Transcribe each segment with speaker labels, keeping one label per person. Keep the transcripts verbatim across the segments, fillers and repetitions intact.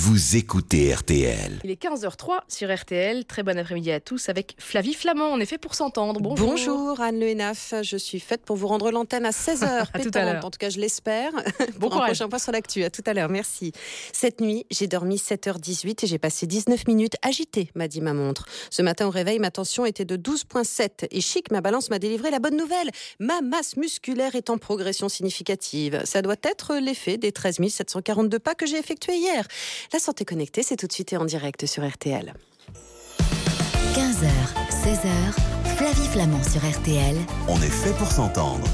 Speaker 1: vous écoutez R T L.
Speaker 2: Il est quinze heures zéro trois sur R T L. Très bon après-midi à tous avec Flavie Flamand. On est fait pour s'entendre. Bonjour.
Speaker 3: Bonjour Anne Le Hénaf. Je suis faite pour vous rendre l'antenne à seize heures.
Speaker 2: À tout
Speaker 3: pétante,
Speaker 2: à l'heure.
Speaker 3: En tout cas, je l'espère.
Speaker 2: Bon
Speaker 3: pour un prochain point sur l'actu. À tout à l'heure. Merci. Cette nuit, j'ai dormi sept heures dix-huit et j'ai passé dix-neuf minutes agitée, m'a dit ma montre. Ce matin au réveil, ma tension était de douze virgule sept. Et chic, ma balance m'a délivré la bonne nouvelle. Ma masse musculaire est en progression significative. Ça doit être l'effet des treize mille sept cent quarante-deux pas que j'ai effectués hier. La santé connectée, c'est tout de suite et en direct sur R T L.
Speaker 4: quinze heures, seize heures, Flavie Flamand sur R T L.
Speaker 1: On est fait pour s'entendre.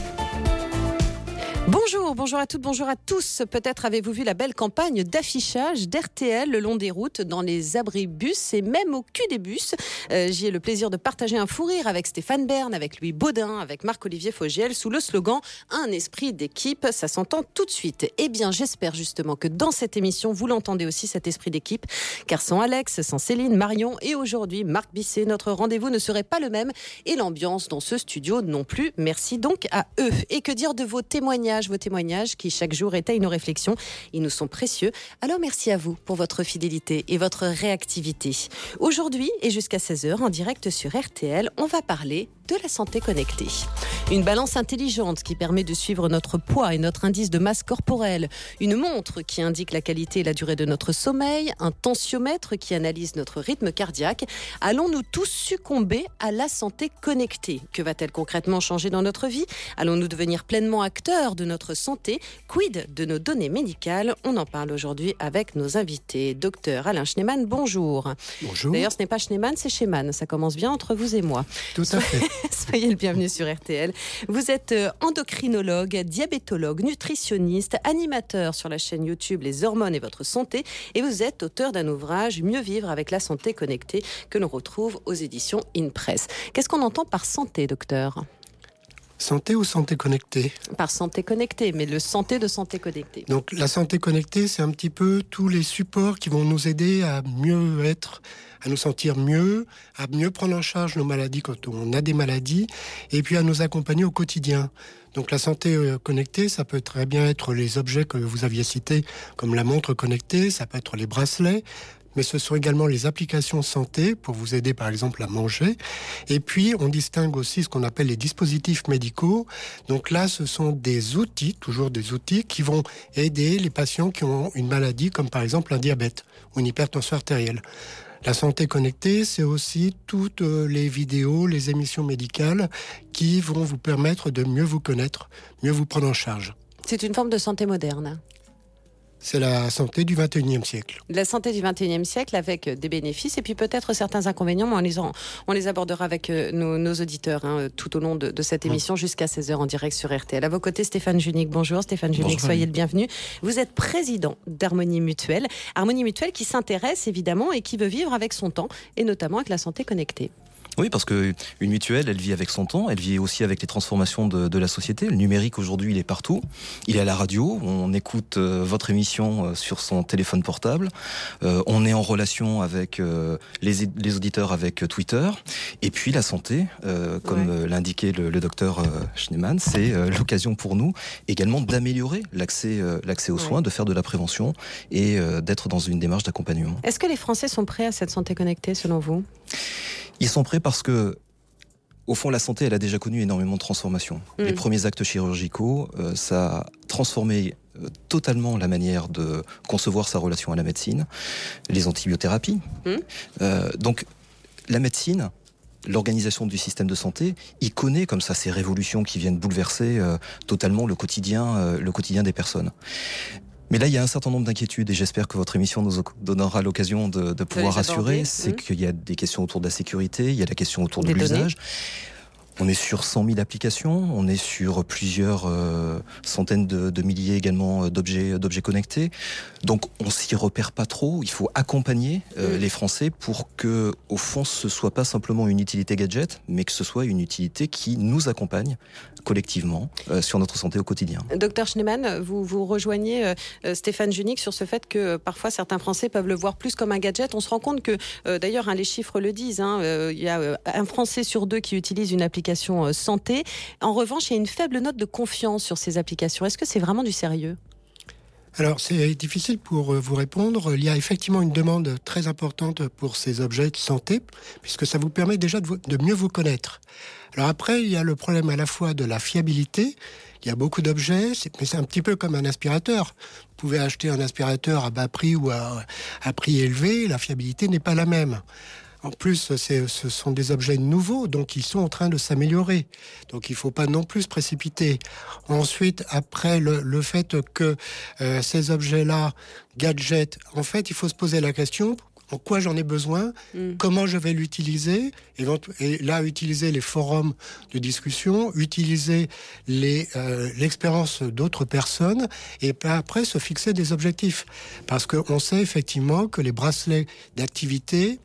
Speaker 3: Bonjour, bonjour à toutes, bonjour à tous. Peut-être avez-vous vu la belle campagne d'affichage d'R T L le long des routes, dans les abribus et même au cul des bus. Euh, j'y ai le plaisir de partager un fou rire avec Stéphane Bern, avec Louis Baudin, avec Marc-Olivier Fogiel, sous le slogan « Un esprit d'équipe ». Ça s'entend tout de suite. Eh bien, j'espère justement que dans cette émission, vous l'entendez aussi, cet esprit d'équipe. Car sans Alex, sans Céline, Marion et aujourd'hui Marc Bisset, notre rendez-vous ne serait pas le même. Et l'ambiance dans ce studio non plus. Merci donc à eux. Et que dire de vos témoignages vos témoignages qui chaque jour étayent nos réflexions. Ils nous sont précieux. Alors merci à vous pour votre fidélité et votre réactivité. Aujourd'hui et jusqu'à seize heures en direct sur R T L, on va parler de la santé connectée. Une balance intelligente qui permet de suivre notre poids et notre indice de masse corporelle. Une montre qui indique la qualité et la durée de notre sommeil. Un tensiomètre qui analyse notre rythme cardiaque. Allons-nous tous succomber à la santé connectée ? Que va-t-elle concrètement changer dans notre vie ? Allons-nous devenir pleinement acteurs de notre santé? Quid de nos données médicales? On en parle aujourd'hui avec nos invités. Docteur Alain Schneemann, bonjour.
Speaker 5: Bonjour.
Speaker 3: D'ailleurs, ce n'est pas Schneemann, c'est Schneemann. Ça commence bien entre vous et moi.
Speaker 5: Tout à fait.
Speaker 3: Soyez le bienvenu sur R T L. Vous êtes endocrinologue, diabétologue, nutritionniste, animateur sur la chaîne YouTube Les Hormones et votre santé. Et vous êtes auteur d'un ouvrage Mieux vivre avec la santé connectée que l'on retrouve aux éditions InPress. Qu'est-ce qu'on entend par santé, docteur ?
Speaker 5: Santé ou santé connectée ?
Speaker 3: Par santé connectée, mais le santé de santé connectée.
Speaker 5: Donc la santé connectée, c'est un petit peu tous les supports qui vont nous aider à mieux être, à nous sentir mieux, à mieux prendre en charge nos maladies quand on a des maladies, et puis à nous accompagner au quotidien. Donc la santé connectée, ça peut très bien être les objets que vous aviez cités, comme la montre connectée, ça peut être les bracelets, mais ce sont également les applications santé pour vous aider par exemple à manger. Et puis on distingue aussi ce qu'on appelle les dispositifs médicaux. Donc là, ce sont des outils, toujours des outils qui vont aider les patients qui ont une maladie comme par exemple un diabète ou une hypertension artérielle. La santé connectée, c'est aussi toutes les vidéos, les émissions médicales qui vont vous permettre de mieux vous connaître, mieux vous prendre en charge.
Speaker 3: C'est une forme de santé moderne.
Speaker 5: C'est la santé du vingt et unième siècle.
Speaker 3: La santé du vingt et unième siècle avec des bénéfices et puis peut-être certains inconvénients, mais on les, en, on les abordera avec nos, nos auditeurs hein, tout au long de, de cette émission mmh. jusqu'à seize heures en direct sur R T L. À vos côtés, Stéphane Junique. Bonjour Stéphane Junique, Bonjour, soyez le bienvenu. Vous êtes président d'Harmonie Mutuelle. Harmonie Mutuelle qui s'intéresse évidemment et qui veut vivre avec son temps et notamment avec la santé connectée.
Speaker 6: Oui, parce qu'une mutuelle, elle vit avec son temps, elle vit aussi avec les transformations de, de la société. Le numérique, aujourd'hui, il est partout. Il est à la radio, on écoute euh, votre émission euh, sur son téléphone portable. Euh, on est en relation avec euh, les, les auditeurs avec euh, Twitter. Et puis la santé, euh, comme ouais. euh, l'indiquait le, le docteur euh, Schneemann, c'est euh, l'occasion pour nous également d'améliorer l'accès, euh, l'accès aux ouais. soins, de faire de la prévention et euh, d'être dans une démarche d'accompagnement.
Speaker 3: Est-ce que les Français sont prêts à cette santé connectée, selon vous ?
Speaker 6: Ils sont prêts parce que, au fond, la santé, elle a déjà connu énormément de transformations. Mmh. Les premiers actes chirurgicaux, euh, ça a transformé euh, totalement la manière de concevoir sa relation à la médecine. Les antibiothérapies. Mmh. Euh, donc, la médecine, l'organisation du système de santé, il connaît comme ça ces révolutions qui viennent bouleverser euh, totalement le quotidien, euh, le quotidien des personnes. Mais là, il y a un certain nombre d'inquiétudes et j'espère que votre émission nous donnera l'occasion de, de pouvoir rassurer. C'est mmh. qu'il y a des questions autour de la sécurité, il y a la question autour de des l'usage. Données. On est sur cent mille applications, on est sur plusieurs euh, centaines de, de milliers également d'objets, d'objets connectés. Donc on s'y repère pas trop. Il faut accompagner euh, mmh. les Français pour que, au fond, ce soit pas simplement une utilité gadget, mais que ce soit une utilité qui nous accompagne collectivement euh, sur notre santé au quotidien.
Speaker 3: Docteur Schneemann, vous, vous rejoignez euh, Stéphane Junique sur ce fait que euh, parfois certains Français peuvent le voir plus comme un gadget. On se rend compte que, euh, d'ailleurs, hein, les chiffres le disent, hein, euh, il y a euh, un Français sur deux qui utilise une application euh, santé. En revanche, il y a une faible note de confiance sur ces applications. Est-ce que c'est vraiment du sérieux ?
Speaker 5: Alors, c'est difficile pour vous répondre. Il y a effectivement une demande très importante pour ces objets de santé, puisque ça vous permet déjà de, vous, de mieux vous connaître. Alors après, il y a le problème à la fois de la fiabilité. Il y a beaucoup d'objets, c'est, mais c'est un petit peu comme un aspirateur. Vous pouvez acheter un aspirateur à bas prix ou à, à prix élevé, la fiabilité n'est pas la même. En plus, c'est, ce sont des objets nouveaux, donc ils sont en train de s'améliorer. Donc il ne faut pas non plus se précipiter. Ensuite, après le, le fait que euh, ces objets-là, gadgets, en fait, il faut se poser la question, en quoi j'en ai besoin, mm. comment je vais l'utiliser, et là, utiliser les forums de discussion, utiliser les, euh, l'expérience d'autres personnes, et après se fixer des objectifs. Parce qu'on sait effectivement que les bracelets d'activité,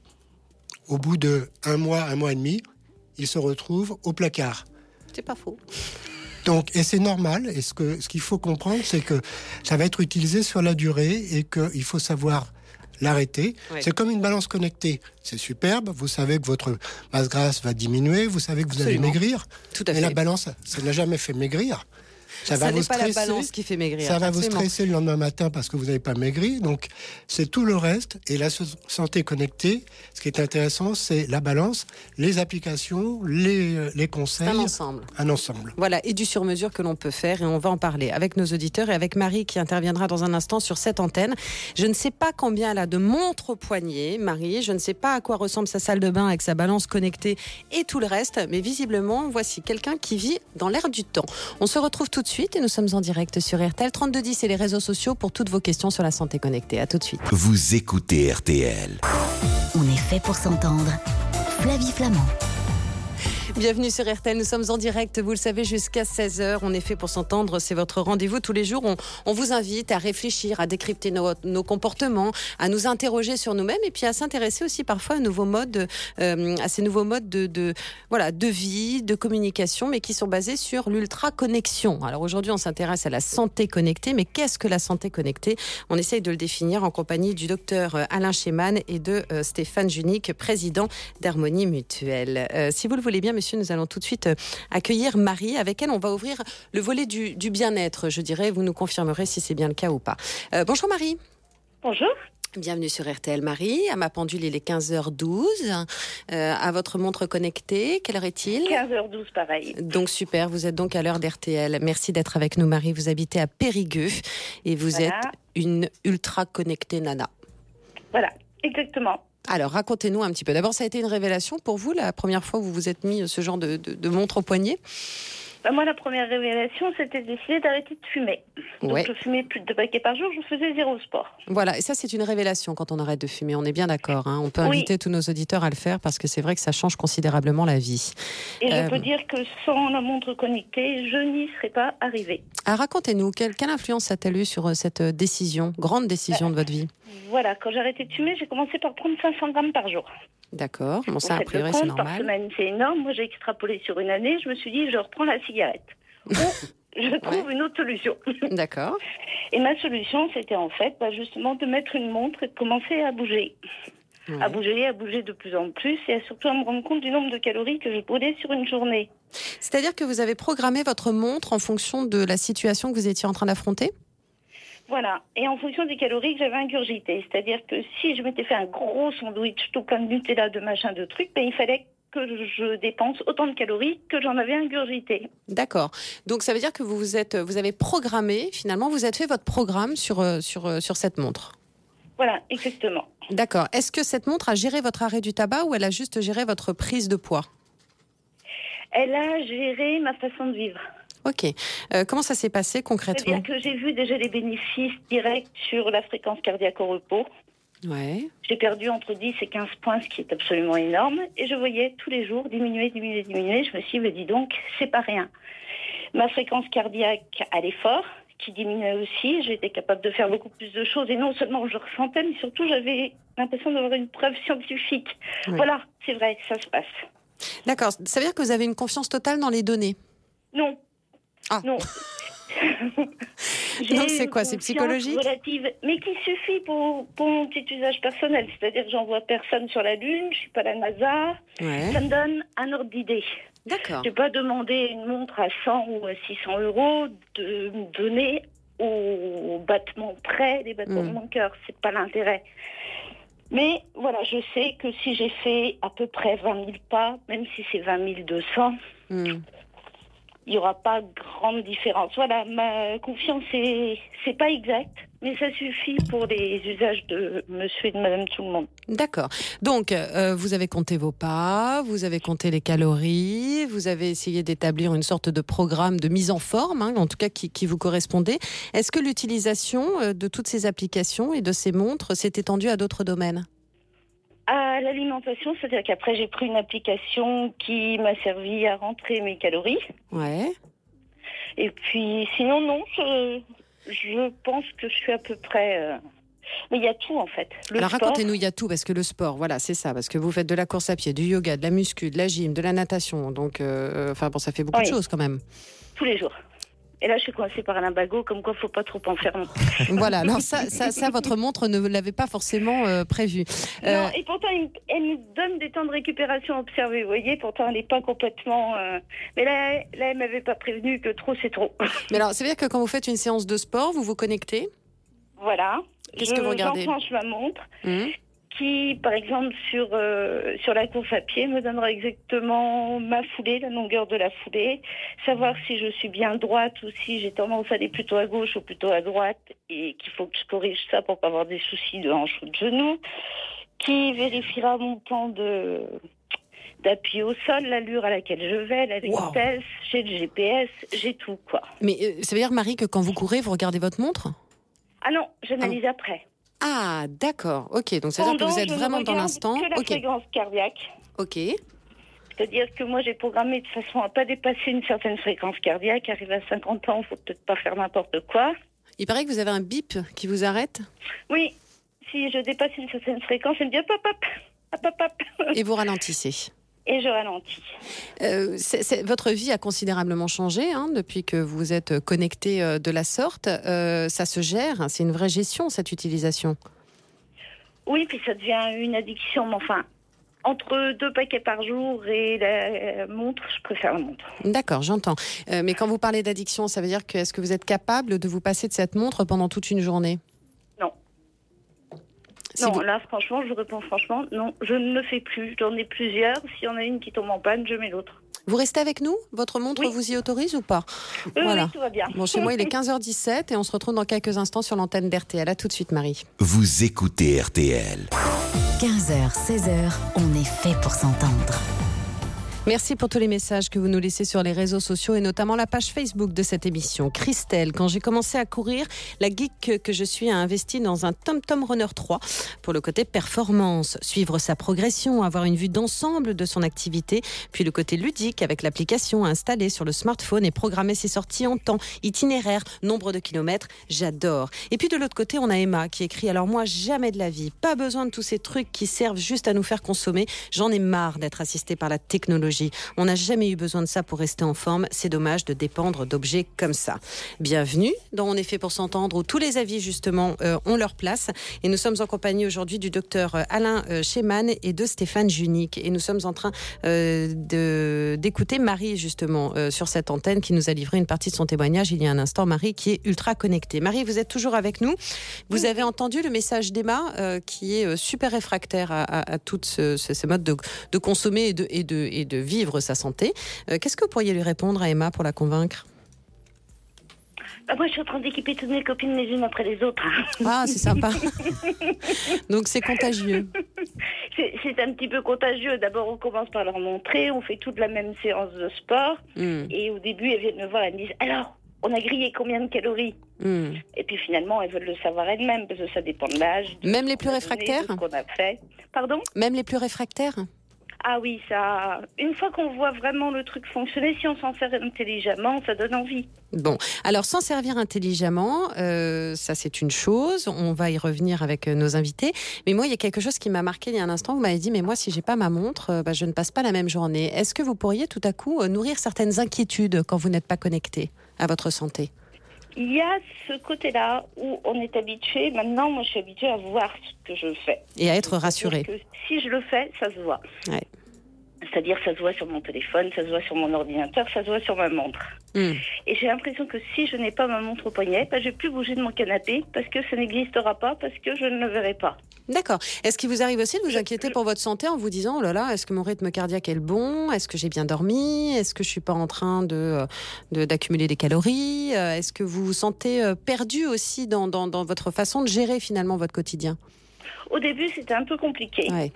Speaker 5: au bout de un mois, un mois et demi, ils se retrouvent au placard.
Speaker 3: C'est pas faux.
Speaker 5: Donc, et c'est normal. Et ce que, ce qu'il faut comprendre, c'est que ça va être utilisé sur la durée et qu'il faut savoir l'arrêter. Oui. C'est comme une balance connectée. C'est superbe. Vous savez que votre masse grasse va diminuer. Vous savez que vous Absolument. allez maigrir.
Speaker 3: Tout à
Speaker 5: Mais
Speaker 3: fait.
Speaker 5: la balance, ça n'a jamais fait maigrir. Ça,
Speaker 3: ça
Speaker 5: va
Speaker 3: n'est
Speaker 5: vous
Speaker 3: pas
Speaker 5: stresser,
Speaker 3: la balance qui fait maigrir.
Speaker 5: Ça va
Speaker 3: Absolument.
Speaker 5: vous stresser le lendemain matin parce que vous n'avez pas maigri. Donc, c'est tout le reste. Et la santé connectée, ce qui est intéressant, c'est la balance, les applications, les, les conseils.
Speaker 3: Un ensemble.
Speaker 5: Un ensemble.
Speaker 3: Voilà, et du sur-mesure que l'on peut faire. Et on va en parler avec nos auditeurs et avec Marie qui interviendra dans un instant sur cette antenne. Je ne sais pas combien elle a de montres au poignet, Marie. Je ne sais pas à quoi ressemble sa salle de bain avec sa balance connectée et tout le reste. Mais visiblement, voici quelqu'un qui vit dans l'air du temps. On se retrouve tout de suite et nous sommes en direct sur R T L. trente-deux dix et les réseaux sociaux pour toutes vos questions sur la santé connectée. À tout de suite.
Speaker 1: Vous écoutez R T L.
Speaker 4: On est fait pour s'entendre. Flavie Flamand.
Speaker 3: Bienvenue sur R T L, nous sommes en direct, vous le savez, jusqu'à seize heures. On est fait pour s'entendre, c'est votre rendez-vous tous les jours. On, on vous invite à réfléchir, à décrypter nos, nos comportements, à nous interroger sur nous-mêmes et puis à s'intéresser aussi parfois à, nouveaux modes, euh, à ces nouveaux modes de, de, voilà, de vie, de communication, mais qui sont basés sur l'ultra-connexion. Alors aujourd'hui, on s'intéresse à la santé connectée, mais qu'est-ce que la santé connectée ? On essaye de le définir en compagnie du docteur Alain Schemann et de euh, Stéphane Junique, président d'Harmonie Mutuelle. Euh, si vous le voulez bien, monsieur, nous allons tout de suite accueillir Marie. Avec elle, on va ouvrir le volet du, du bien-être, je dirais. Vous nous confirmerez si c'est bien le cas ou pas. Euh, bonjour Marie.
Speaker 7: Bonjour.
Speaker 3: Bienvenue sur R T L Marie. À ma pendule, il est quinze heures douze. Euh, à votre montre connectée, quelle heure est-il ?
Speaker 7: quinze heures douze, pareil.
Speaker 3: Donc super, vous êtes donc à l'heure d'R T L. Merci d'être avec nous Marie. Vous habitez à Périgueux et vous voilà. êtes une ultra connectée nana.
Speaker 7: Voilà, exactement.
Speaker 3: Alors, racontez-nous un petit peu. D'abord, ça a été une révélation pour vous, la première fois où vous vous êtes mis ce genre de, de, de montre au poignet ?
Speaker 7: Ben moi, la première révélation, c'était de décider d'arrêter de fumer. Donc, ouais. je fumais plus de deux paquets par jour, je faisais zéro sport.
Speaker 3: Voilà, et ça, c'est une révélation quand on arrête de fumer. On est bien d'accord, hein. On peut
Speaker 7: oui.
Speaker 3: inviter tous nos auditeurs à le faire parce que c'est vrai que ça change considérablement la vie.
Speaker 7: Et euh... je peux dire que sans la montre connectée, je n'y serais pas arrivée.
Speaker 3: Ah, racontez-nous, quelle, quelle influence a-t-elle eu sur cette décision, grande décision euh, de votre vie ?
Speaker 7: Voilà, quand j'ai arrêté de fumer, j'ai commencé par prendre cinq cents grammes par jour.
Speaker 3: D'accord, bon ça, a priori, c'est normal.
Speaker 7: Par semaine, c'est énorme. Moi, j'ai extrapolé sur une année. Je me suis dit, je reprends la cigarette. Ou je trouve ouais. une autre solution.
Speaker 3: D'accord.
Speaker 7: Et ma solution, c'était en fait bah, justement de mettre une montre et de commencer à bouger. Ouais. À bouger, à bouger de plus en plus et surtout à me rendre compte du nombre de calories que je brûlais sur une journée.
Speaker 3: C'est-à-dire que vous avez programmé votre montre en fonction de la situation que vous étiez en train d'affronter ?
Speaker 7: Voilà, et en fonction des calories que j'avais ingurgitées. C'est-à-dire que si je m'étais fait un gros sandwich tout plein de Nutella, de machin, de trucs, ben, il fallait que je dépense autant de calories que j'en avais ingurgité.
Speaker 3: D'accord. Donc ça veut dire que vous vous êtes, vous avez programmé, finalement, vous avez fait votre programme sur, sur, sur cette montre.
Speaker 7: Voilà, exactement.
Speaker 3: D'accord. Est-ce que cette montre a géré votre arrêt du tabac ou elle a juste géré votre prise de poids ?
Speaker 7: Elle a géré ma façon de vivre.
Speaker 3: Ok. Euh, comment ça s'est passé concrètement ?
Speaker 7: C'est-à-dire que j'ai vu déjà les bénéfices directs sur la fréquence cardiaque au repos.
Speaker 3: Ouais.
Speaker 7: J'ai perdu entre dix et quinze points, ce qui est absolument énorme. Et je voyais tous les jours diminuer, diminuer, diminuer. Je me suis dit, dis donc, c'est pas rien. Ma fréquence cardiaque à l'effort, qui diminuait aussi. J'étais capable de faire beaucoup plus de choses. Et non seulement je ressentais, mais surtout j'avais l'impression d'avoir une preuve scientifique. Ouais. Voilà, c'est vrai, ça se passe.
Speaker 3: D'accord. Ça veut dire que vous avez une confiance totale dans les données ?
Speaker 7: Non.
Speaker 3: Ah.
Speaker 7: Non.
Speaker 3: Donc c'est quoi, c'est psychologique ?
Speaker 7: Relative, mais qui suffit pour, pour mon petit usage personnel. C'est-à-dire que j'envoie personne sur la Lune, je suis pas la NASA.
Speaker 3: Ouais.
Speaker 7: Ça me donne un ordre d'idée.
Speaker 3: D'accord.
Speaker 7: Je n'ai pas demandé une montre à cent ou à six cents euros de me donner au battement près des battements
Speaker 3: Mmh.
Speaker 7: de mon cœur. C'est pas l'intérêt. Mais voilà, je sais que si j'ai fait à peu près vingt mille pas, même si c'est vingt mille deux cents,
Speaker 3: Mmh.
Speaker 7: il n'y aura pas grande différence. Voilà, ma confiance, c'est, c'est pas exact, mais ça suffit pour les usages de monsieur et de madame tout le monde.
Speaker 3: D'accord. Donc, euh, vous avez compté vos pas, vous avez compté les calories, vous avez essayé d'établir une sorte de programme de mise en forme, hein, en tout cas qui, qui vous correspondait. Est-ce que l'utilisation euh, de toutes ces applications et de ces montres s'est étendue à d'autres domaines ?
Speaker 7: À l'alimentation, c'est-à-dire qu'après, j'ai pris une application qui m'a servi à rentrer mes calories.
Speaker 3: Ouais.
Speaker 7: Et puis, sinon, non, je, je pense que je suis à peu près... euh, Mais il y a tout, en fait. Le
Speaker 3: Alors
Speaker 7: sport,
Speaker 3: racontez-nous, il y a tout, parce que le sport, voilà, c'est ça, parce que vous faites de la course à pied, du yoga, de la muscu, de la gym, de la natation, donc, euh, enfin bon, ça fait beaucoup
Speaker 7: Oui.
Speaker 3: de choses quand même.
Speaker 7: tous les jours. Et là, je suis coincée par un lumbago, comme quoi il ne faut pas trop en faire.
Speaker 3: Voilà, alors ça, ça, ça, votre montre ne l'avait pas forcément euh, prévu.
Speaker 7: Non, et pourtant, elle, elle me donne des temps de récupération observés, vous voyez, pourtant, elle n'est pas complètement... Euh... Mais là, là elle ne m'avait pas prévenu que trop, c'est trop.
Speaker 3: Mais alors, ça veut dire que quand vous faites une séance de sport, vous vous connectez ?
Speaker 7: Voilà.
Speaker 3: Qu'est-ce
Speaker 7: je,
Speaker 3: que vous regardez ?
Speaker 7: J'enclenche ma montre,
Speaker 3: Mmh.
Speaker 7: qui, par exemple, sur, euh, sur la course à pied, me donnera exactement ma foulée, la longueur de la foulée, savoir si je suis bien droite ou si j'ai tendance à aller plutôt à gauche ou plutôt à droite, et qu'il faut que je corrige ça pour pas avoir des soucis de hanche ou de genou, qui vérifiera mon temps de... d'appui au sol, l'allure à laquelle je vais, la
Speaker 3: Wow.
Speaker 7: vitesse, j'ai le G P S, j'ai tout, quoi.
Speaker 3: Mais euh, ça veut dire, Marie, que quand vous courez, vous regardez votre montre ?
Speaker 7: Ah non, j'analyse après.
Speaker 3: Ah, d'accord. Ok, donc ça veut dire que
Speaker 7: Pendant,
Speaker 3: vous êtes
Speaker 7: je ne
Speaker 3: vraiment dans
Speaker 7: regarde
Speaker 3: l'instant.
Speaker 7: que la
Speaker 3: Ok,
Speaker 7: fréquence cardiaque.
Speaker 3: ok.
Speaker 7: C'est-à-dire que moi, j'ai programmé de façon à pas dépasser une certaine fréquence cardiaque. Arrivé à cinquante ans, il faut peut-être pas faire n'importe quoi.
Speaker 3: Il paraît que vous avez un bip qui vous arrête
Speaker 7: Oui, si je dépasse une certaine fréquence, elle me dit hop, hop, hop, hop, hop, hop.
Speaker 3: et vous ralentissez.
Speaker 7: Et je ralentis.
Speaker 3: Euh, c'est- c'est- votre vie a considérablement changé hein, depuis que vous êtes connecté euh, de la sorte. Euh, ça se gère, hein, c'est une vraie gestion cette utilisation.
Speaker 7: Oui, puis ça devient une addiction. Mais enfin, entre deux paquets par jour et la montre, je préfère la montre.
Speaker 3: D'accord, j'entends. Euh, mais quand vous parlez d'addiction, ça veut dire que est-ce que vous êtes capable de vous passer de cette montre pendant toute une journée ?
Speaker 7: Non.
Speaker 3: Si
Speaker 7: non,
Speaker 3: vous-
Speaker 7: là, franchement, je vous réponds franchement, non, je ne le fais plus. J'en ai plusieurs. S'il y en a une qui tombe en panne, je mets l'autre.
Speaker 3: Vous restez avec nous ? Votre montre
Speaker 7: Oui.
Speaker 3: vous y autorise ou pas ?
Speaker 7: Oui,
Speaker 3: Voilà.
Speaker 7: oui, tout va bien.
Speaker 3: Bon, chez moi, il est quinze heures dix-sept et on se retrouve dans quelques instants sur l'antenne d'R T L. À tout de suite, Marie.
Speaker 1: Vous écoutez R T L.
Speaker 4: quinze heures, seize heures, on est fait pour s'entendre.
Speaker 3: Merci pour tous les messages que vous nous laissez sur les réseaux sociaux et notamment la page Facebook de cette émission. Christelle, quand j'ai commencé à courir, la geek que je suis a investi dans un TomTom Runner trois pour le côté performance, suivre sa progression, avoir une vue d'ensemble de son activité, puis le côté ludique avec l'application installée sur le smartphone et programmer ses sorties en temps, itinéraire, nombre de kilomètres, j'adore. Et puis de l'autre côté, on a Emma qui écrit « Alors moi, jamais de la vie, pas besoin de tous ces trucs qui servent juste à nous faire consommer, j'en ai marre d'être assistée par la technologie. On n'a jamais eu besoin de ça pour rester en forme. C'est dommage de dépendre d'objets comme ça. » Bienvenue dans On est fait pour s'entendre où tous les avis justement euh, ont leur place. Et nous sommes en compagnie aujourd'hui du docteur Alain euh, Schemann et de Stéphane Junique. Et nous sommes en train euh, de, d'écouter Marie justement euh, sur cette antenne qui nous a livré une partie de son témoignage il y a un instant. Marie qui est ultra connectée. Marie, vous êtes toujours avec nous. Vous avez entendu le message d'Emma euh, qui est euh, super réfractaire à, à, à tous ce, ce, ces modes de, de consommer et de, et de, et de vivre sa santé. Euh, qu'est-ce que vous pourriez lui répondre à Emma pour la convaincre ?
Speaker 7: Ah, moi, je suis en train d'équiper toutes mes copines les unes après les autres.
Speaker 3: Ah, c'est sympa. Donc c'est contagieux.
Speaker 7: C'est, c'est un petit peu contagieux. D'abord, on commence par leur montrer, on fait toute la même séance de sport.
Speaker 3: Mmh.
Speaker 7: Et au début, elles viennent me voir, elles me disent « Alors, on a grillé combien de calories ?»
Speaker 3: Mmh.
Speaker 7: Et puis finalement, elles veulent le savoir elles-mêmes, parce que ça dépend de l'âge. de
Speaker 3: Même
Speaker 7: ce
Speaker 3: les
Speaker 7: qu'on
Speaker 3: plus
Speaker 7: a donné,
Speaker 3: réfractaires ?
Speaker 7: de ce qu'on a fait. Pardon ?
Speaker 3: Même les plus réfractaires ?
Speaker 7: Ah oui, ça. Une fois qu'on voit vraiment le truc fonctionner, si on s'en sert intelligemment, ça donne envie.
Speaker 3: Bon, alors s'en servir intelligemment, euh, ça c'est une chose, on va y revenir avec euh, nos invités, mais moi il y a quelque chose qui m'a marqué il y a un instant, vous m'avez dit mais moi si j'ai pas ma montre, euh, bah, je ne passe pas la même journée. Est-ce que vous pourriez tout à coup euh, nourrir certaines inquiétudes quand vous n'êtes pas connecté à votre santé ?
Speaker 7: Il y a ce côté-là où on est habitué, maintenant moi je suis habituée à voir ce que je fais.
Speaker 3: Et à être rassuré.
Speaker 7: C'est-à-dire que si je le fais, ça se voit.
Speaker 3: Ouais.
Speaker 7: C'est-à-dire, ça se voit sur mon téléphone, ça se voit sur mon ordinateur, ça se voit sur ma montre. Mmh. Et j'ai l'impression que si je n'ai pas ma montre au poignet, ben, je ne vais plus bouger de mon canapé parce que ça n'existera pas, parce que je ne le verrai pas.
Speaker 3: D'accord. Est-ce qu'il vous arrive aussi de vous inquiéter pour votre santé en vous disant, oh là là, est-ce que mon rythme cardiaque est le bon ? Est-ce que j'ai bien dormi ? Est-ce que je ne suis pas en train de, de, d'accumuler des calories ? Est-ce que vous vous sentez perdu aussi dans, dans, dans votre façon de gérer finalement votre quotidien ?
Speaker 7: Au début, c'était un peu compliqué.
Speaker 3: Ouais.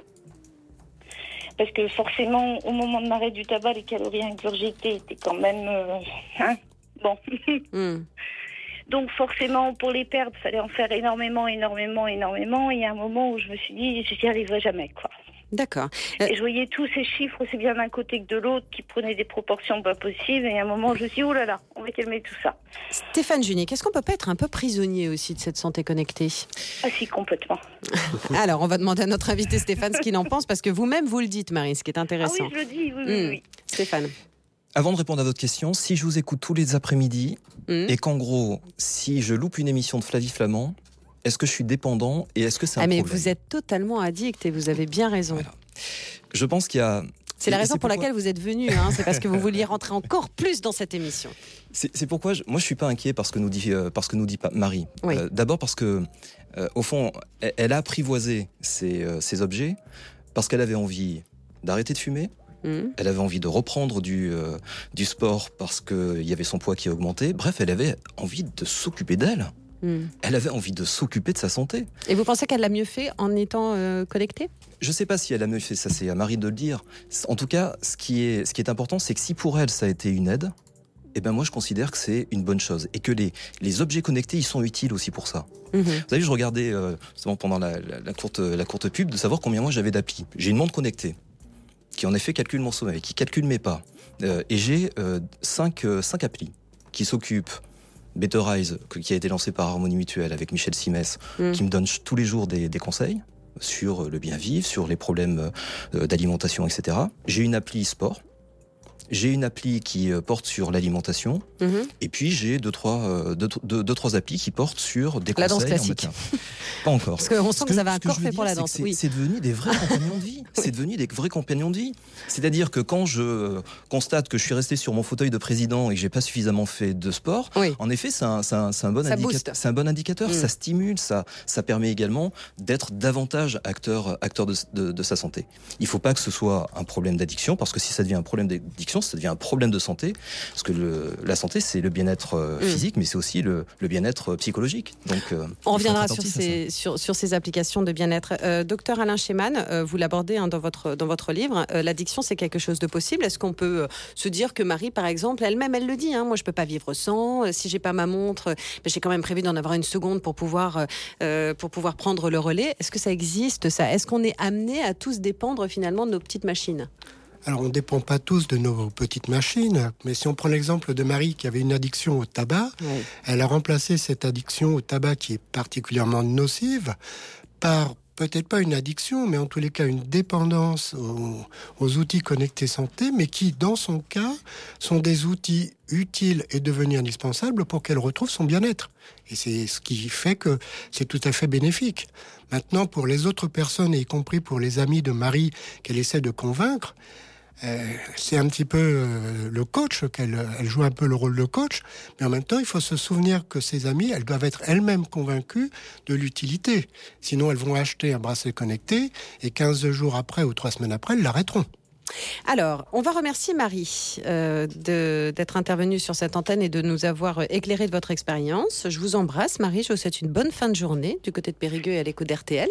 Speaker 7: Parce que forcément, au moment de l'arrêt du tabac, les calories ingurgitées étaient quand même... Euh, hein, bon. mm. Donc forcément, pour les perdre, il fallait en faire énormément, énormément, énormément. Et il y a un moment où je me suis dit, je n'y arriverai jamais, quoi.
Speaker 3: D'accord.
Speaker 7: Euh... Et je voyais tous ces chiffres, aussi bien d'un côté que de l'autre, qui prenaient des proportions pas possibles. Et à un moment, je me suis dit, oh là là, on va calmer tout ça.
Speaker 3: Stéphane Junique, est-ce qu'on peut pas être un peu prisonnier aussi de cette santé connectée ?
Speaker 7: Ah si, complètement.
Speaker 3: Alors, on va demander à notre invité Stéphane ce qu'il en pense, parce que vous-même, vous le dites, Marie, ce qui est intéressant.
Speaker 7: Ah oui, je le dis, oui, oui,
Speaker 3: mmh.
Speaker 7: oui.
Speaker 3: Stéphane.
Speaker 6: Avant de répondre à votre question, si je vous écoute tous les après-midi, mmh. et qu'en gros, si je loupe une émission de Flavie Flamand, est-ce que je suis dépendant et est-ce que c'est un
Speaker 3: ah, mais
Speaker 6: problème ?
Speaker 3: Vous êtes totalement addict et vous avez bien raison.
Speaker 6: Voilà. Je pense qu'il y a...
Speaker 3: C'est la raison
Speaker 6: c'est
Speaker 3: pour
Speaker 6: pourquoi...
Speaker 3: laquelle vous êtes venu, hein, c'est parce que vous vouliez rentrer encore plus dans cette émission.
Speaker 6: C'est, c'est pourquoi, je, moi je suis pas inquiet par ce que nous dit, euh, par ce que nous dit Marie.
Speaker 3: Oui.
Speaker 6: Euh, d'abord parce que, euh, au fond, elle, elle a apprivoisé ces, euh, ces objets parce qu'elle avait envie d'arrêter de fumer. Mmh. Elle avait envie de reprendre du, euh, du sport parce qu'il y avait son poids qui augmentait. Bref, elle avait envie de s'occuper d'elle. Mmh. Elle avait envie de s'occuper de sa santé.
Speaker 3: Et vous pensez qu'elle l'a mieux fait en étant euh, connectée ?
Speaker 6: Je ne sais pas si elle a mieux fait, ça c'est à Marie de le dire. En tout cas, ce qui est, ce qui est important, c'est que si pour elle ça a été une aide, eh ben moi je considère que c'est une bonne chose. Et que les, les objets connectés, ils sont utiles aussi pour ça. Mmh. Vous savez, je regardais euh, pendant la, la, la, courte, la courte pub de savoir combien moi j'avais d'applis. J'ai une montre connectée qui en effet calcule mon sommeil, qui calcule mes pas. Euh, et j'ai euh, cinq, euh, cinq applis qui s'occupent. Better Eyes, qui a été lancé par Harmonie Mutuelle avec Michel Simès, mmh. qui me donne tous les jours des, des conseils sur le bien vivre, sur les problèmes euh, d'alimentation, et cetera. J'ai une appli sport. J'ai une appli qui porte sur l'alimentation, mmh. et puis j'ai deux trois, euh, deux, deux, deux, trois applis qui portent sur des
Speaker 3: la
Speaker 6: conseils.
Speaker 3: La danse classique.
Speaker 6: Pas encore.
Speaker 3: Parce qu'on sent que, que vous avez un corps fait pour la danse.
Speaker 6: C'est,
Speaker 3: oui.
Speaker 6: c'est devenu des vrais compagnons de vie.
Speaker 3: Oui.
Speaker 6: C'est devenu des vrais compagnons de vie. C'est-à-dire que quand je constate que je suis resté sur mon fauteuil de président et que j'ai pas suffisamment fait de sport, oui. en effet, c'est un, c'est un, c'est un, bon, indica- c'est un bon indicateur. Mmh. Ça stimule, ça, ça permet également d'être davantage acteur, acteur de, de, de sa santé. Il faut pas que ce soit un problème d'addiction, parce que si ça devient un problème d'addiction, ça devient un problème de santé, parce que le, la santé, c'est le bien-être euh, mmh. physique, mais c'est aussi le, le bien-être psychologique. Donc, euh,
Speaker 3: on reviendra sur ces, sur, sur ces applications de bien-être. Euh, docteur Alain Schemann, euh, vous l'abordez hein, dans, votre, dans votre livre, euh, l'addiction, c'est quelque chose de possible. Est-ce qu'on peut euh, se dire que Marie, par exemple, elle-même, elle le dit, hein, moi, je ne peux pas vivre sans, euh, si je n'ai pas ma montre, euh, ben, j'ai quand même prévu d'en avoir une seconde pour pouvoir, euh, pour pouvoir prendre le relais. Est-ce que ça existe, ça ? Est-ce qu'on est amené à tous dépendre, finalement, de nos petites machines ?
Speaker 5: Alors, on ne dépend pas tous de nos petites machines, mais si on prend l'exemple de Marie qui avait une addiction au tabac, oui. elle a remplacé cette addiction au tabac qui est particulièrement nocive par peut-être pas une addiction, mais en tous les cas une dépendance aux, aux outils connectés santé, mais qui, dans son cas, sont des outils utiles et devenus indispensables pour qu'elle retrouve son bien-être. Et c'est ce qui fait que c'est tout à fait bénéfique. Maintenant, pour les autres personnes, et y compris pour les amis de Marie qu'elle essaie de convaincre, Euh, c'est un petit peu euh, le coach, qu'elle elle joue un peu le rôle de coach, mais en même temps, il faut se souvenir que ses amies, elles doivent être elles-mêmes convaincues de l'utilité. Sinon, elles vont acheter un bracelet connecté et quinze jours après ou trois semaines après, elles l'arrêteront.
Speaker 3: Alors, on va remercier Marie euh, de, d'être intervenue sur cette antenne et de nous avoir éclairé de votre expérience. Je vous embrasse, Marie, je vous souhaite une bonne fin de journée du côté de Périgueux et à l'écoute d'R T L.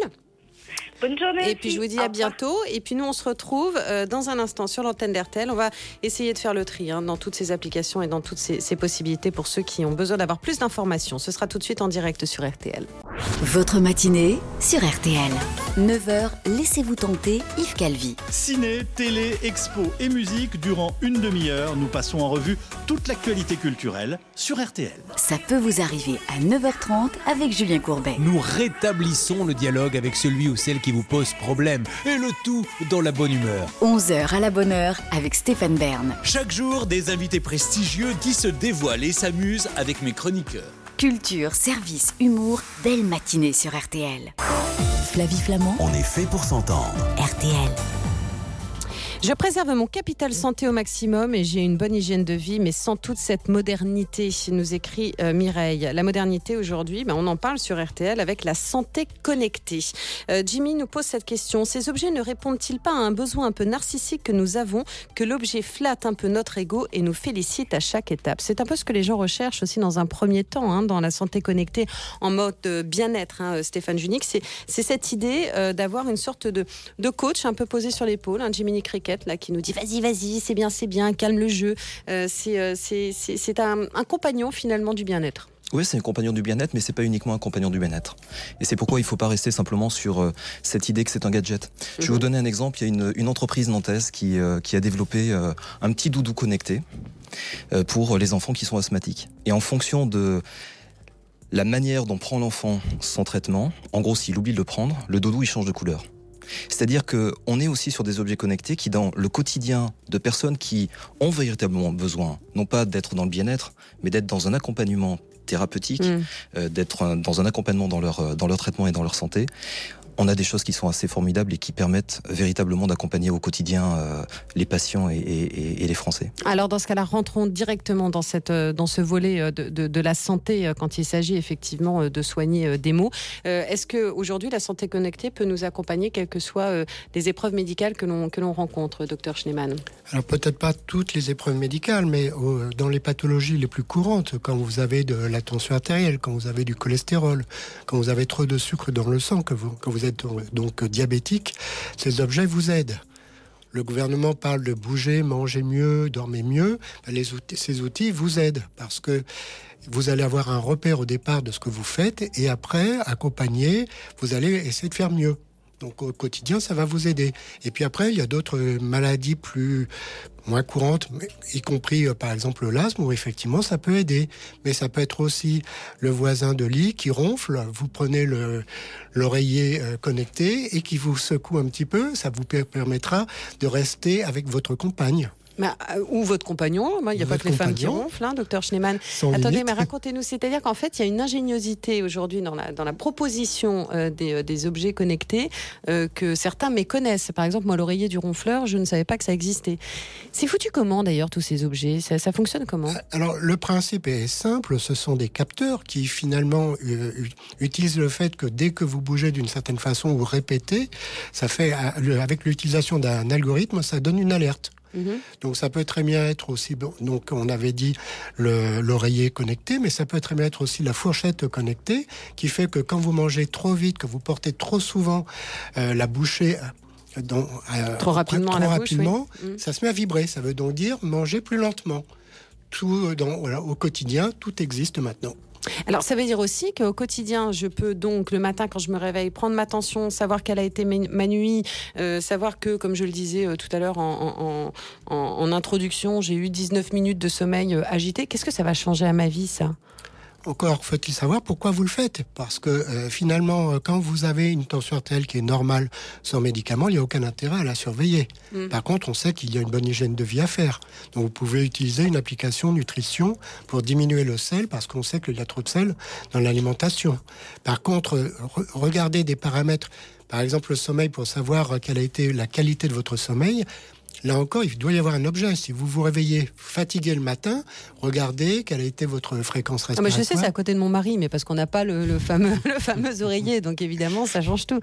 Speaker 7: Bonne journée.
Speaker 3: Et puis je vous dis à bientôt. Et puis nous, on se retrouve euh, dans un instant sur l'antenne d'R T L. On va essayer de faire le tri hein, dans toutes ces applications et dans toutes ces, ces possibilités pour ceux qui ont besoin d'avoir plus d'informations. Ce sera tout de suite en direct sur R T L.
Speaker 4: Votre matinée sur R T L. neuf heures, laissez-vous tenter Yves Calvi.
Speaker 8: Ciné, télé, expo et musique. Durant une demi-heure, nous passons en revue toute l'actualité culturelle sur R T L.
Speaker 4: Ça peut vous arriver à neuf heures trente avec Julien Courbet.
Speaker 9: Nous rétablissons le dialogue avec celui ou celle qui vous pose problème, et le tout dans la bonne humeur.
Speaker 4: onze heures à la bonne heure avec Stéphane Bern.
Speaker 9: Chaque jour, des invités prestigieux qui se dévoilent et s'amusent avec mes chroniqueurs.
Speaker 4: Culture, service, humour, belle matinée sur R T L. Flavie Flamand.
Speaker 1: On est fait pour s'entendre.
Speaker 4: R T L.
Speaker 3: Je préserve mon capital santé au maximum et j'ai une bonne hygiène de vie, mais sans toute cette modernité, nous écrit euh, Mireille. La modernité aujourd'hui, ben, on en parle sur R T L avec la santé connectée. Euh, Jimmy nous pose cette question. Ces objets ne répondent-ils pas à un besoin un peu narcissique que nous avons, que l'objet flatte un peu notre ego et nous félicite à chaque étape? C'est un peu ce que les gens recherchent aussi dans un premier temps, hein, dans la santé connectée en mode bien-être. Hein, Stéphane Junique, c'est, c'est cette idée euh, d'avoir une sorte de, de coach un peu posé sur l'épaule, un Jiminy Cricket là, qui nous dit vas-y, vas-y, c'est bien, c'est bien, calme le jeu. Euh, c'est, euh, c'est, c'est, c'est un, un compagnon finalement du bien-être.
Speaker 6: Oui, c'est un compagnon du bien-être, mais c'est pas uniquement un compagnon du bien-être. Et c'est pourquoi il faut pas rester simplement sur euh, cette idée que c'est un gadget. Mm-hmm. Je vais vous donner un exemple. Il y a une, une entreprise nantaise qui, euh, qui a développé euh, un petit doudou connecté euh, pour les enfants qui sont asthmatiques. Et en fonction de la manière dont prend l'enfant son traitement, en gros, s'il oublie de le prendre, le doudou, il change de couleur. C'est-à-dire qu'on est aussi sur des objets connectés qui, dans le quotidien de personnes qui ont véritablement besoin, non pas d'être dans le bien-être, mais d'être dans un accompagnement thérapeutique, mmh. euh, d'être dans un accompagnement dans leur, dans leur traitement et dans leur santé, on a des choses qui sont assez formidables et qui permettent véritablement d'accompagner au quotidien euh, les patients et, et, et les Français.
Speaker 3: Alors dans ce cas-là, rentrons directement dans, cette, dans ce volet de, de, de la santé quand il s'agit effectivement de soigner des maux. Euh, est-ce qu'aujourd'hui la santé connectée peut nous accompagner quelles que soient euh, les épreuves médicales que l'on, que l'on rencontre, docteur Schneemann?
Speaker 5: Alors peut-être pas toutes les épreuves médicales, mais euh, dans les pathologies les plus courantes, quand vous avez de la tension artérielle, quand vous avez du cholestérol, quand vous avez trop de sucre dans le sang, que vous, quand vous êtes donc diabétique, ces objets vous aident. Le gouvernement parle de bouger, manger mieux, dormir mieux. Les outils, ces outils vous aident parce que vous allez avoir un repère au départ de ce que vous faites et après, accompagné, vous allez essayer de faire mieux. Donc au quotidien, ça va vous aider. Et puis après, il y a d'autres maladies plus moins courantes, y compris euh, par exemple l'asthme, où effectivement ça peut aider. Mais ça peut être aussi le voisin de lit qui ronfle, vous prenez le, l'oreiller euh, connecté et qui vous secoue un petit peu, ça vous permettra de rester avec votre compagne.
Speaker 3: Mais, euh, ou votre compagnon, il n'y a pas que les femmes qui ronflent, hein, docteur Schneemann. Attendez, limite. Mais racontez-nous, c'est-à-dire qu'en fait, il y a une ingéniosité aujourd'hui dans la, dans la proposition euh, des, euh, des objets connectés euh, que certains méconnaissent. Par exemple, moi, l'oreiller du ronfleur, je ne savais pas que ça existait. C'est foutu comment, d'ailleurs, tous ces objets? ça, ça fonctionne comment? Alors,
Speaker 5: le principe est simple, ce sont des capteurs qui, finalement, euh, utilisent le fait que dès que vous bougez d'une certaine façon ou répétez, ça fait, avec l'utilisation d'un algorithme, ça donne une alerte. Mmh. Donc ça peut très bien être aussi, donc on avait dit le, l'oreiller connecté, mais ça peut très bien être aussi la fourchette connectée, qui fait que quand vous mangez trop vite, que vous portez trop souvent euh, la bouchée dans, euh,
Speaker 3: trop rapidement,
Speaker 5: trop
Speaker 3: à la
Speaker 5: rapidement
Speaker 3: bouche, oui. mmh.
Speaker 5: ça se met à vibrer. Ça veut donc dire manger plus lentement. Tout dans, voilà, au quotidien, tout existe maintenant.
Speaker 3: Alors, ça veut dire aussi qu'au quotidien, je peux donc, le matin, quand je me réveille, prendre ma tension, savoir quelle a été ma nuit, euh, savoir que, comme je le disais euh, tout à l'heure en, en, en, en introduction, j'ai eu dix-neuf minutes de sommeil euh, agité. Qu'est-ce que ça va changer à ma vie, ça ?
Speaker 5: Encore faut-il savoir pourquoi vous le faites. Parce que euh, finalement, quand vous avez une tension artérielle qui est normale sans médicament, il n'y a aucun intérêt à la surveiller. Mmh. Par contre, on sait qu'il y a une bonne hygiène de vie à faire. Donc vous pouvez utiliser une application nutrition pour diminuer le sel, parce qu'on sait qu'il y a trop de sel dans l'alimentation. Par contre, re- regardez des paramètres, par exemple le sommeil, pour savoir quelle a été la qualité de votre sommeil. Là encore, il doit y avoir un objet. Si vous vous réveillez fatigué le matin, regardez quelle a été votre fréquence respiratoire.
Speaker 3: Ah, mais je sais, c'est à côté de mon mari, mais parce qu'on n'a pas le, le, fameux, le fameux oreiller, donc évidemment, ça change tout.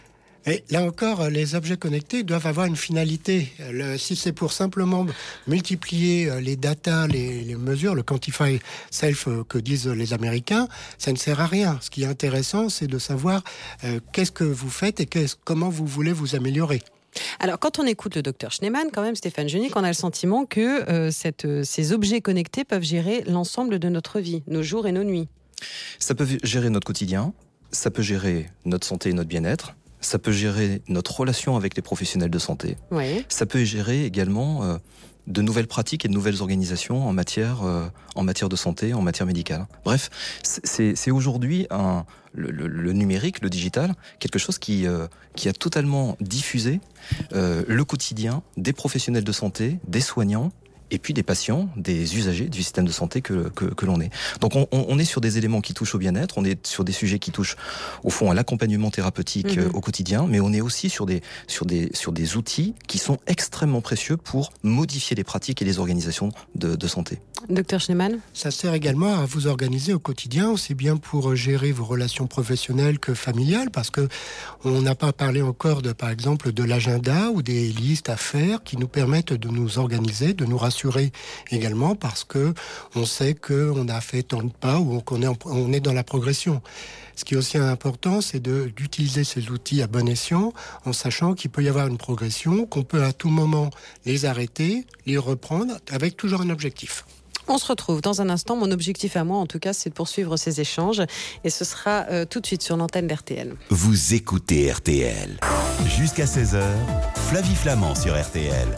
Speaker 5: Et là encore, les objets connectés doivent avoir une finalité. Le, si c'est pour simplement multiplier les datas, les, les mesures, le quantify self que disent les Américains, ça ne sert à rien. Ce qui est intéressant, c'est de savoir euh, qu'est-ce que vous faites et comment vous voulez vous améliorer.
Speaker 3: Alors, quand on écoute le docteur Schneemann, quand même, Stéphane Junique, on a le sentiment que euh, cette, euh, ces objets connectés peuvent gérer l'ensemble de notre vie, nos jours et nos nuits.
Speaker 6: Ça peut gérer notre quotidien, ça peut gérer notre santé et notre bien-être, ça peut gérer notre relation avec les professionnels de santé,
Speaker 3: oui.
Speaker 6: Ça peut gérer également euh, de nouvelles pratiques et de nouvelles organisations en matière, euh, en matière de santé, en matière médicale. Bref, c'est, c'est aujourd'hui un, le, le, le numérique, le digital, quelque chose qui, euh, qui a totalement diffusé euh, le quotidien des professionnels de santé, des soignants et puis des patients, des usagers du système de santé que, que, que l'on est. Donc on, on est sur des éléments qui touchent au bien-être, on est sur des sujets qui touchent au fond à l'accompagnement thérapeutique mmh. au quotidien, mais on est aussi sur des, sur, des, sur des outils qui sont extrêmement précieux pour modifier les pratiques et les organisations de, de santé.
Speaker 3: Docteur Schneemann ?
Speaker 5: Ça sert également à vous organiser au quotidien, aussi bien pour gérer vos relations professionnelles que familiales, parce que on n'a pas parlé encore de, par exemple, de l'agenda ou des listes à faire qui nous permettent de nous organiser, de nous rassurer également, parce que on sait qu'on a fait tant de pas ou qu'on est, en, on est dans la progression. Ce qui est aussi important, c'est de, d'utiliser ces outils à bon escient, en sachant qu'il peut y avoir une progression, qu'on peut à tout moment les arrêter, les reprendre, avec toujours un objectif.
Speaker 3: On se retrouve dans un instant. Mon objectif à moi, en tout cas, c'est de poursuivre ces échanges. Et ce sera euh, tout de suite sur l'antenne d'R T L.
Speaker 1: Vous écoutez R T L. Jusqu'à seize heures, Flavie Flament sur R T L.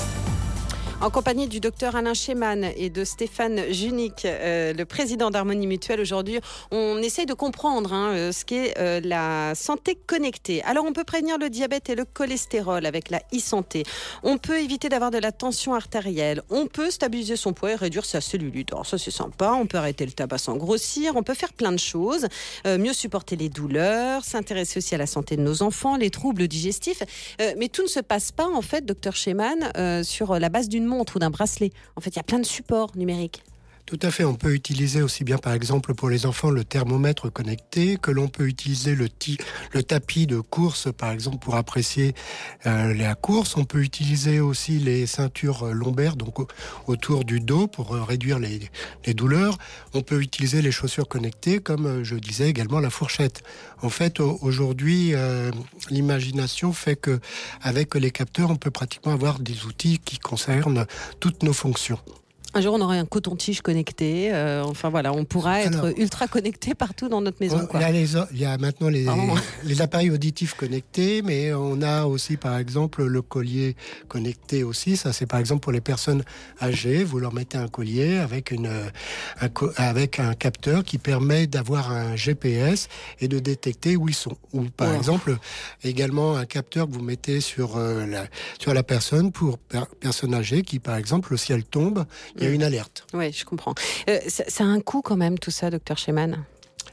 Speaker 3: En compagnie du docteur Alain Schneemann et de Stéphane Junique, euh, le président d'Harmonie Mutuelle. Aujourd'hui, on essaye de comprendre hein, ce qu'est euh, la santé connectée. Alors, on peut prévenir le diabète et le cholestérol avec la e-santé. On peut éviter d'avoir de la tension artérielle. On peut stabiliser son poids et réduire sa cellulite. Alors ça, c'est sympa. On peut arrêter le tabac sans grossir. On peut faire plein de choses. Euh, mieux supporter les douleurs. S'intéresser aussi à la santé de nos enfants, les troubles digestifs. Euh, mais tout ne se passe pas, en fait, docteur Schneemann, euh, sur la base d'une montre ou d'un bracelet. En fait, il y a plein de supports numériques.
Speaker 5: Tout à fait, on peut utiliser aussi bien par exemple pour les enfants le thermomètre connecté, que l'on peut utiliser le, ti- le tapis de course par exemple pour apprécier euh, la course. On peut utiliser aussi les ceintures lombaires, donc au- autour du dos pour euh, réduire les, les douleurs. On peut utiliser les chaussures connectées comme euh, je disais également la fourchette. En fait au- aujourd'hui euh, l'imagination fait que avec les capteurs on peut pratiquement avoir des outils qui concernent toutes nos fonctions.
Speaker 3: Un jour, on aurait un coton-tige connecté. Euh, enfin, voilà, on pourra être Alors, ultra connecté partout dans notre maison. Quoi.
Speaker 5: Il, y a les, il y a maintenant les, les appareils auditifs connectés, mais on a aussi, par exemple, le collier connecté aussi. Ça, c'est par exemple pour les personnes âgées. Vous leur mettez un collier avec, une, un, avec un capteur qui permet d'avoir un G P S et de détecter où ils sont. Ou par ouais. exemple, également un capteur que vous mettez sur, euh, la, sur la personne pour per, personne âgée qui, par exemple, si elle tombe, il y a une alerte.
Speaker 3: Oui, je comprends. Euh, ça, ça a un coût quand même, tout ça, docteur Schneemann ?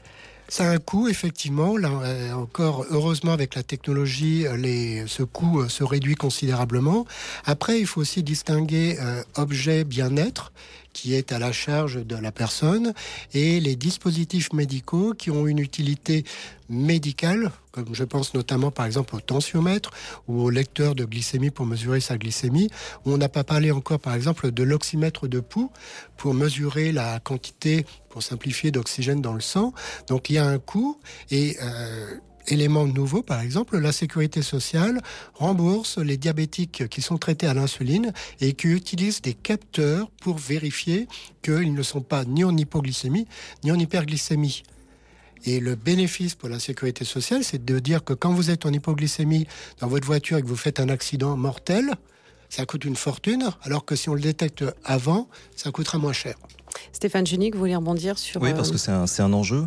Speaker 5: Ça a un coût, effectivement. Là, euh, encore, heureusement, avec la technologie, les, ce coût euh, se réduit considérablement. Après, il faut aussi distinguer euh, objet bien-être, qui est à la charge de la personne, et les dispositifs médicaux qui ont une utilité médicale, comme je pense notamment par exemple au tensiomètre ou au lecteur de glycémie pour mesurer sa glycémie, où on n'a pas parlé encore par exemple de l'oxymètre de pouls pour mesurer la quantité, pour simplifier, d'oxygène dans le sang. Donc il y a un coût et... Euh, Élément nouveau, par exemple, la sécurité sociale rembourse les diabétiques qui sont traités à l'insuline et qui utilisent des capteurs pour vérifier qu'ils ne sont pas ni en hypoglycémie ni en hyperglycémie. Et le bénéfice pour la sécurité sociale, c'est de dire que quand vous êtes en hypoglycémie dans votre voiture et que vous faites un accident mortel, ça coûte une fortune, alors que si on le détecte avant, ça coûtera moins cher.
Speaker 3: Stéphane Junique, vous voulez rebondir sur...
Speaker 6: Oui, parce que c'est un, c'est un enjeu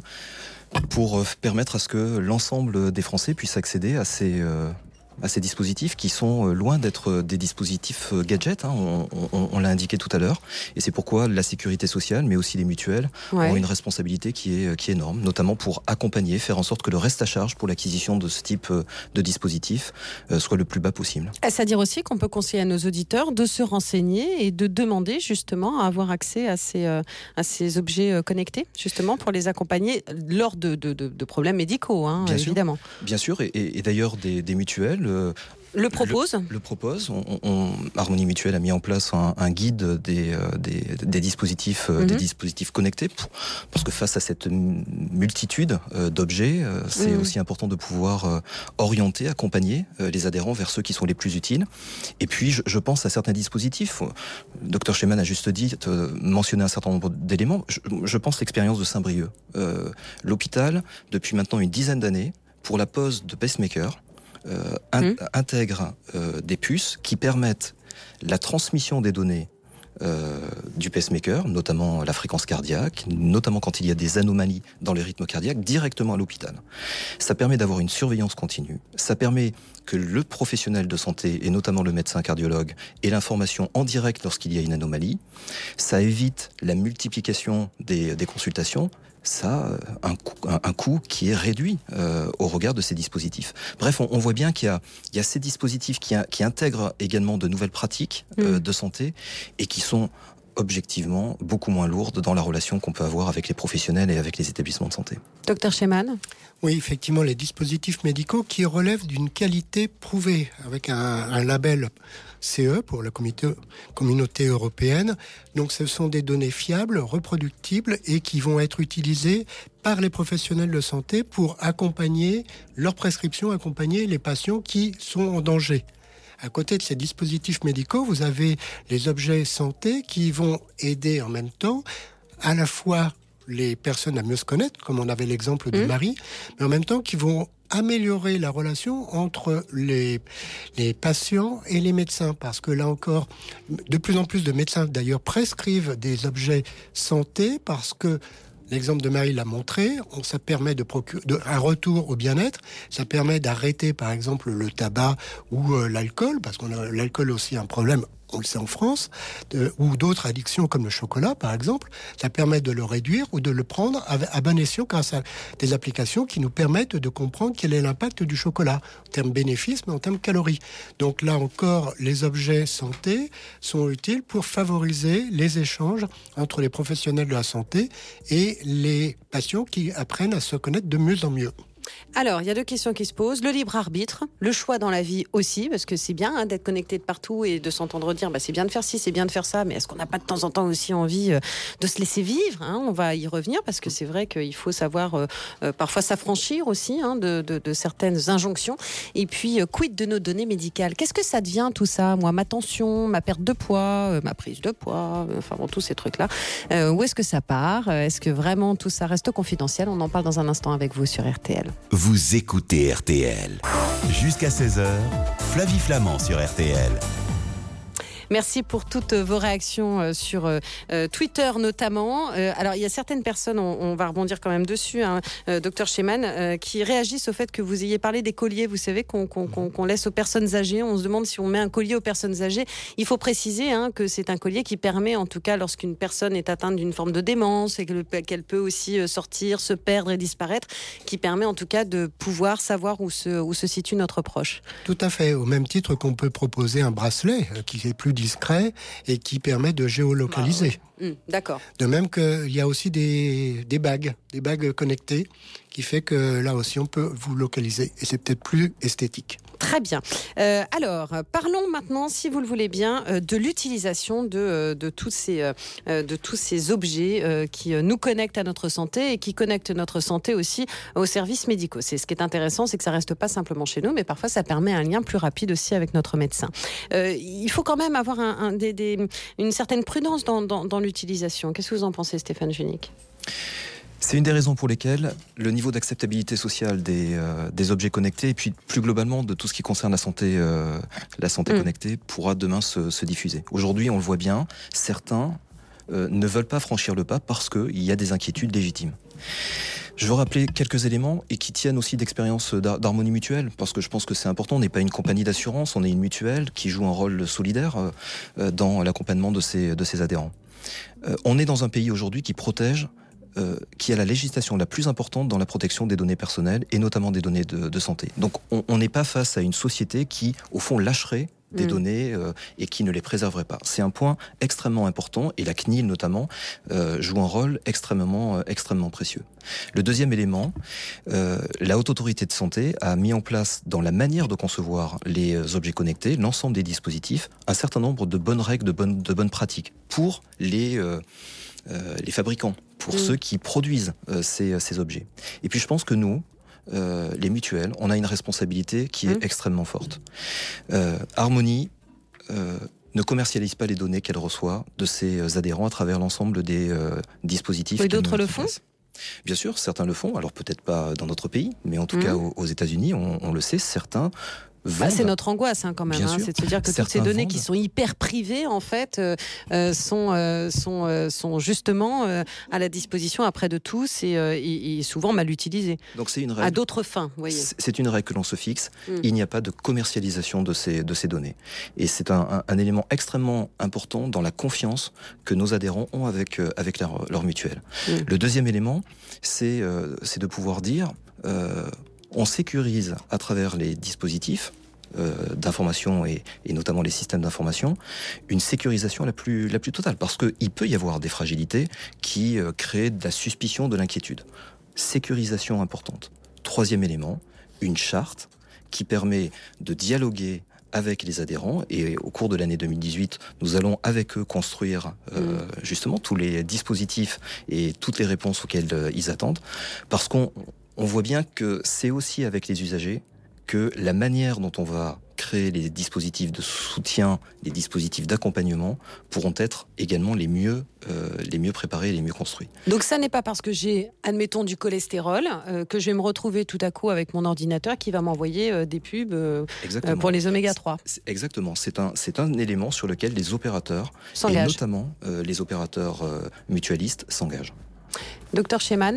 Speaker 6: pour permettre à ce que l'ensemble des Français puissent accéder à ces, euh, à ces dispositifs qui sont loin d'être des dispositifs gadgets, hein, on, on, on l'a indiqué tout à l'heure, et c'est pourquoi la sécurité sociale, mais aussi les mutuelles, ouais. ont une responsabilité qui est, qui est énorme, notamment pour accompagner, faire en sorte que le reste à charge pour l'acquisition de ce type de dispositif euh, soit le plus bas possible.
Speaker 3: Est-ce à dire aussi qu'on peut conseiller à nos auditeurs de se renseigner et de demander justement à avoir accès à ces, euh, à ces objets connectés, justement pour les accompagner lors de, de, de, de problèmes médicaux, hein,
Speaker 6: bien
Speaker 3: évidemment.
Speaker 6: Sûr, bien sûr, et, et, et d'ailleurs des, des mutuelles Le,
Speaker 3: le propose
Speaker 6: Le, le propose. On, on, Harmonie Mutuelle a mis en place un, un guide des, des, des, dispositifs, mm-hmm. des dispositifs connectés pour, parce que face à cette multitude d'objets, c'est mm-hmm. aussi important de pouvoir orienter, accompagner les adhérents vers ceux qui sont les plus utiles. Et puis, je, je pense à certains dispositifs. Docteur Schneemann a juste dit, mentionné un certain nombre d'éléments. Je, je pense à l'expérience de Saint-Brieuc. Euh, l'hôpital, depuis maintenant une dizaine d'années, pour la pose de pacemaker, Euh, in- mmh. intègre euh, des puces qui permettent la transmission des données euh, du pacemaker, notamment la fréquence cardiaque, notamment quand il y a des anomalies dans les rythmes cardiaques, directement à l'hôpital. Ça permet d'avoir une surveillance continue. Ça permet que le professionnel de santé, et notamment le médecin cardiologue, ait l'information en direct lorsqu'il y a une anomalie. Ça évite la multiplication des, des consultations. Ça a un coût, un, un coût qui est réduit euh, au regard de ces dispositifs. Bref, on, on voit bien qu'il y a, il y a ces dispositifs qui, a, qui intègrent également de nouvelles pratiques euh, mmh. de santé et qui sont objectivement beaucoup moins lourdes dans la relation qu'on peut avoir avec les professionnels et avec les établissements de santé.
Speaker 3: Docteur Sheman ?
Speaker 5: Oui, effectivement, les dispositifs médicaux qui relèvent d'une qualité prouvée, avec un, un label C E pour la communauté, communauté européenne. Donc ce sont des données fiables, reproductibles et qui vont être utilisées par les professionnels de santé pour accompagner leurs prescriptions, accompagner les patients qui sont en danger. À côté de ces dispositifs médicaux, vous avez les objets santé qui vont aider en même temps à la fois les personnes à mieux se connaître, comme on avait l'exemple de mmh. Marie, mais en même temps qui vont améliorer la relation entre les, les patients et les médecins. Parce que là encore, de plus en plus de médecins d'ailleurs prescrivent des objets santé parce que l'exemple de Marie l'a montré, on, ça permet de procurer de, un retour au bien-être, ça permet d'arrêter par exemple le tabac ou euh, l'alcool, parce qu'on a l'alcool aussi un problème, on le sait en France, de, ou d'autres addictions comme le chocolat par exemple, ça permet de le réduire ou de le prendre à, à bon escient grâce à des applications qui nous permettent de comprendre quel est l'impact du chocolat, en termes bénéfices mais en termes calories. Donc là encore, les objets santé sont utiles pour favoriser les échanges entre les professionnels de la santé et les patients qui apprennent à se connaître de mieux en mieux.
Speaker 3: Alors, il y a deux questions qui se posent. Le libre arbitre, le choix dans la vie aussi, parce que c'est bien hein, d'être connecté de partout et de s'entendre dire bah, c'est bien de faire ci, c'est bien de faire ça, mais est-ce qu'on n'a pas de temps en temps aussi envie euh, de se laisser vivre hein? On va y revenir, parce que c'est vrai qu'il faut savoir euh, euh, parfois s'affranchir aussi hein, de, de, de certaines injonctions. Et puis, euh, quid de nos données médicales? Qu'est-ce que ça devient tout ça? Moi, ma tension, ma perte de poids, euh, ma prise de poids, euh, enfin bon, tous ces trucs-là. Euh, où est-ce que ça part? Est-ce que vraiment tout ça reste confidentiel? On en parle dans un instant avec vous sur R T L.
Speaker 1: Vous écoutez R T L. Jusqu'à seize heures, Flavie Flamand sur R T L.
Speaker 3: Merci pour toutes vos réactions sur euh, Twitter notamment. Euh, alors, il y a certaines personnes, on, on va rebondir quand même dessus, hein, euh, docteur Sheman, euh, qui réagissent au fait que vous ayez parlé des colliers, vous savez, qu'on, qu'on, qu'on, qu'on laisse aux personnes âgées. On se demande si on met un collier aux personnes âgées. Il faut préciser hein, que c'est un collier qui permet, en tout cas, lorsqu'une personne est atteinte d'une forme de démence et qu'elle peut aussi sortir, se perdre et disparaître, qui permet en tout cas de pouvoir savoir où se, où se situe notre proche.
Speaker 5: Tout à fait. Au même titre qu'on peut proposer un bracelet qui est plus discret et qui permet de géolocaliser.
Speaker 3: Ah, oui. mmh, d'accord.
Speaker 5: De même qu'il y a aussi des, des bagues, des bagues connectées, qui fait que là aussi on peut vous localiser et c'est peut-être plus esthétique.
Speaker 3: Très bien. Euh, alors, parlons maintenant, si vous le voulez bien, euh, de l'utilisation de, euh, de, tous ces, euh, de tous ces objets euh, qui euh, nous connectent à notre santé et qui connectent notre santé aussi aux services médicaux. C'est ce qui est intéressant, c'est que ça reste pas simplement chez nous, mais parfois ça permet un lien plus rapide aussi avec notre médecin. Euh, il faut quand même avoir un, un, des, des, une certaine prudence dans, dans, dans l'utilisation. Qu'est-ce que vous en pensez, Stéphane Junique ?
Speaker 6: C'est une des raisons pour lesquelles le niveau d'acceptabilité sociale des, euh, des objets connectés et puis plus globalement de tout ce qui concerne la santé, euh, la santé mmh. connectée pourra demain se, se diffuser. Aujourd'hui, on le voit bien, certains euh, ne veulent pas franchir le pas parce qu'il y a des inquiétudes légitimes. Je veux rappeler quelques éléments et qui tiennent aussi d'expérience d'harmonie mutuelle, parce que je pense que c'est important. On n'est pas une compagnie d'assurance, on est une mutuelle qui joue un rôle solidaire euh, dans l'accompagnement de ses, de ses adhérents. Euh, on est dans un pays aujourd'hui qui protège Euh, qui a la législation la plus importante dans la protection des données personnelles et notamment des données de, de santé. Donc on n'est pas face à une société qui, au fond, lâcherait des mmh. données euh, et qui ne les préserverait pas. C'est un point extrêmement important et la C N I L notamment euh, joue un rôle extrêmement, euh, extrêmement précieux. Le deuxième élément, euh, la Haute Autorité de Santé a mis en place dans la manière de concevoir les objets connectés, l'ensemble des dispositifs, un certain nombre de bonnes règles, de bonnes, de bonnes pratiques pour les... Euh, Euh, les fabricants, pour mmh. ceux qui produisent euh, ces, ces objets. Et puis je pense que nous, euh, les mutuelles, on a une responsabilité qui est mmh. extrêmement forte. Euh, Harmonie euh, ne commercialise pas les données qu'elle reçoit de ses adhérents à travers l'ensemble des euh, dispositifs.
Speaker 3: Et d'autres le font ?
Speaker 6: Bien sûr, certains le font, alors peut-être pas dans notre pays, mais en tout mmh. cas aux, aux États-Unis, on, on le sait, certains
Speaker 3: Bah, c'est notre angoisse hein, quand même, hein, c'est de se dire que Certains toutes ces données vendent. qui sont hyper privées en fait euh, euh, sont, euh, sont, euh, sont justement euh, à la disposition après de tous et, euh, et, et souvent mal utilisées.
Speaker 6: Donc c'est une règle.
Speaker 3: À d'autres fins, vous voyez.
Speaker 6: C'est une règle que l'on se fixe. Mm. Il n'y a pas de commercialisation de ces, de ces données. Et c'est un, un, un élément extrêmement important dans la confiance que nos adhérents ont avec, euh, avec leur, leur mutuelle. Mm. Le deuxième élément, c'est euh, c'est de pouvoir dire... Euh, on sécurise à travers les dispositifs euh, d'information et, et notamment les systèmes d'information une sécurisation la plus, la plus totale parce qu'il peut y avoir des fragilités qui euh, créent de la suspicion, de l'inquiétude. Sécurisation importante. Troisième élément, une charte qui permet de dialoguer avec les adhérents et au cours de l'année deux mille dix-huit, nous allons avec eux construire euh, mmh. justement tous les dispositifs et toutes les réponses auxquelles euh, ils attendent parce qu'on On voit bien que c'est aussi avec les usagers que la manière dont on va créer les dispositifs de soutien, les dispositifs d'accompagnement pourront être également les mieux, euh, les mieux préparés et les mieux construits.
Speaker 3: Donc ça n'est pas parce que j'ai, admettons, du cholestérol euh, que je vais me retrouver tout à coup avec mon ordinateur qui va m'envoyer euh, des pubs euh, euh, pour les oméga trois.
Speaker 6: C'est, c'est, exactement, c'est un, c'est un élément sur lequel les opérateurs, s'engagent. Et notamment euh, les opérateurs euh, mutualistes, s'engagent.
Speaker 3: Docteur Sheman.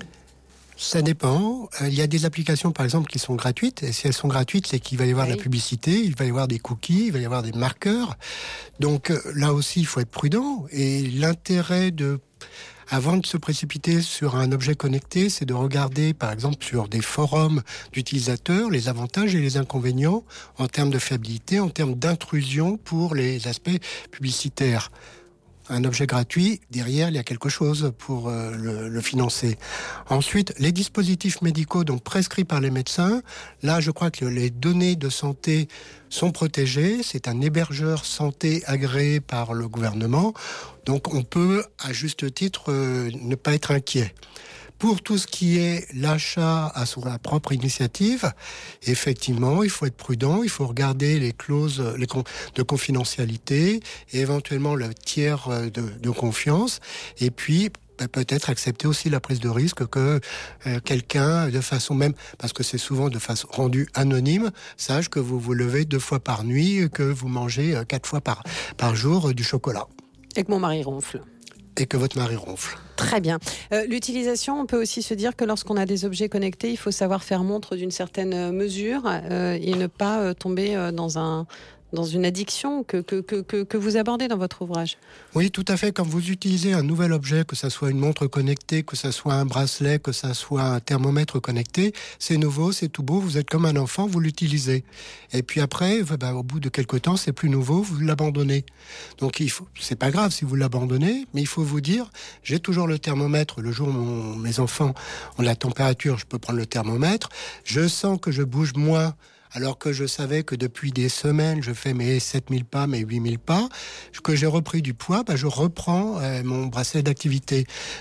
Speaker 5: Ça dépend. Il y a des applications, par exemple, qui sont gratuites. Et si elles sont gratuites, c'est qu'il va y avoir oui. de la publicité, il va y avoir des cookies, il va y avoir des marqueurs. Donc là aussi, il faut être prudent. Et l'intérêt de... Avant de se précipiter sur un objet connecté, c'est de regarder, par exemple, sur des forums d'utilisateurs, les avantages et les inconvénients en termes de fiabilité, en termes d'intrusion pour les aspects publicitaires. Un objet gratuit, derrière, il y a quelque chose pour euh, le, le financer. Ensuite, les dispositifs médicaux donc prescrits par les médecins, là, je crois que les données de santé sont protégées. C'est un hébergeur santé agréé par le gouvernement. Donc, on peut, à juste titre, euh, ne pas être inquiet. Pour tout ce qui est l'achat à son propre initiative, effectivement, il faut être prudent, il faut regarder les clauses les con- de confidentialité et éventuellement le tiers de, de confiance. Et puis, bah, peut-être accepter aussi la prise de risque que euh, quelqu'un, de façon même, parce que c'est souvent de façon rendue anonyme, sache que vous vous levez deux fois par nuit, que vous mangez euh, quatre fois par, par jour euh, du chocolat.
Speaker 3: Et que mon mari ronfle.
Speaker 5: Et que votre mari ronfle.
Speaker 3: Très bien. Euh, l'utilisation, on peut aussi se dire que lorsqu'on a des objets connectés, il faut savoir faire montre d'une certaine mesure euh, et ne pas euh, tomber euh, dans un... dans une addiction que, que, que, que vous abordez dans votre ouvrage.
Speaker 5: Oui, tout à fait. Quand vous utilisez un nouvel objet, que ça soit une montre connectée, que ça soit un bracelet, que ça soit un thermomètre connecté, c'est nouveau, c'est tout beau, vous êtes comme un enfant, vous l'utilisez. Et puis après, ben, au bout de quelques temps, c'est plus nouveau, vous l'abandonnez. Donc il faut, c'est pas grave si vous l'abandonnez, mais il faut vous dire, j'ai toujours le thermomètre. Le jour où mon, mes enfants ont la température, je peux prendre le thermomètre. Je sens que je bouge moins, alors que je savais que depuis des semaines, je fais mes sept mille pas, mes huit mille pas, que j'ai repris du poids, bah je reprends euh, mon bracelet d'activité.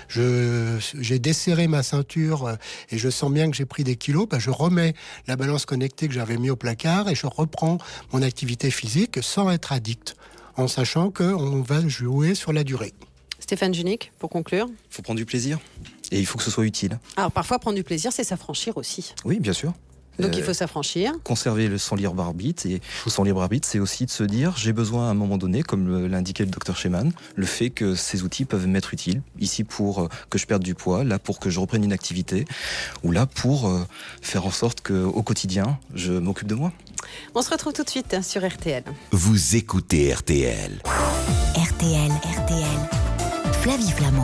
Speaker 5: Je, j'ai desserré ma ceinture euh, et je sens bien que j'ai pris des kilos, bah je remets la balance connectée que j'avais mis au placard et je reprends mon activité physique sans être addict, en sachant qu'on va jouer sur la durée.
Speaker 3: Stéphane Junique, pour conclure.
Speaker 6: Il faut prendre du plaisir et il faut que ce soit utile.
Speaker 3: Alors parfois, prendre du plaisir, c'est s'affranchir aussi.
Speaker 6: Oui, bien sûr.
Speaker 3: Donc euh, il faut s'affranchir.
Speaker 6: Conserver le, son libre arbitre. Et son libre arbitre, c'est aussi de se dire, j'ai besoin à un moment donné, comme l'indiquait le docteur Sheman, le fait que ces outils peuvent m'être utiles. Ici pour euh, que je perde du poids, là pour que je reprenne une activité, ou là pour euh, faire en sorte qu'au quotidien, je m'occupe de moi.
Speaker 3: On se retrouve tout de suite sur R T L.
Speaker 1: Vous écoutez R T L.
Speaker 4: R T L, R T L. Flavie Flamand.